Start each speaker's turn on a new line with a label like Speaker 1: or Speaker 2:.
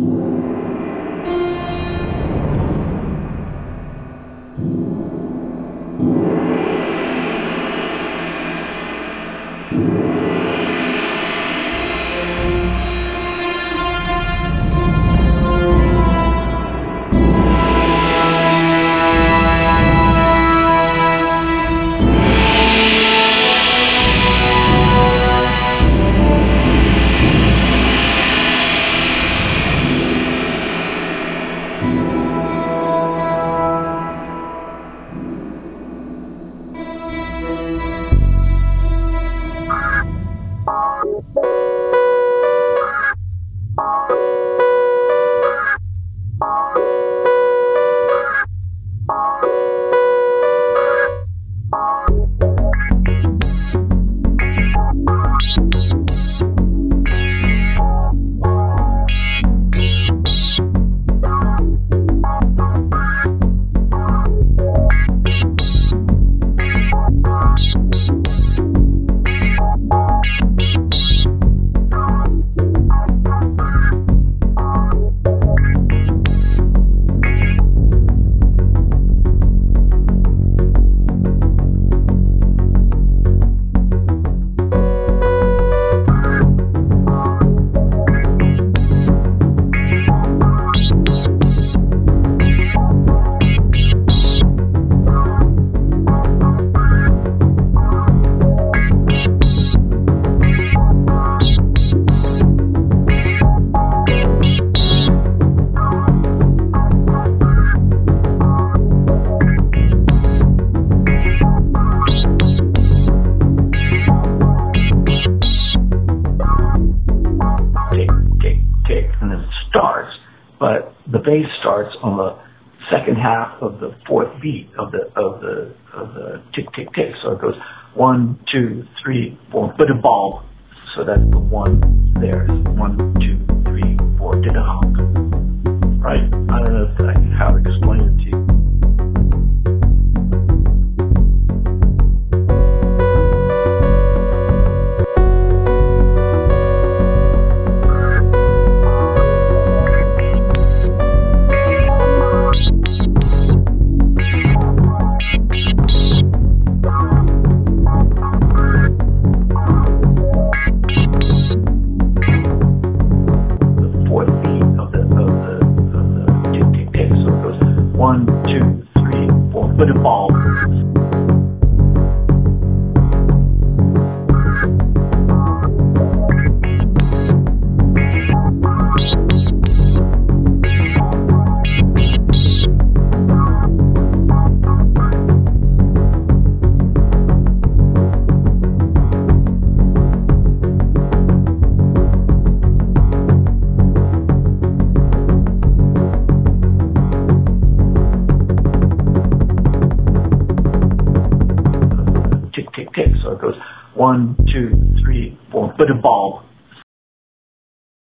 Speaker 1: Starts, but the bass starts on the second half of the fourth beat of the tick tick tick. So it goes 1, 2, 3, 4, but a bulb. So that's the one there. 1, 2, 3, 4, did a honk. Right? I don't know how to explain it to you. One, two, three, four, but a bulb. So it goes 1, 2, 3, 4, but a bulb.